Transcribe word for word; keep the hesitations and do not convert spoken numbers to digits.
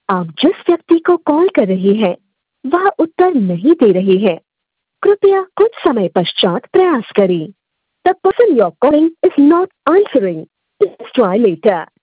आप जिस व्यक्ति को कॉल कर रहे हैं वह उत्तर नहीं दे रहे हैं। कृपया कुछ समय पश्चात प्रयास करें। The person you're calling is not answering. Please try later.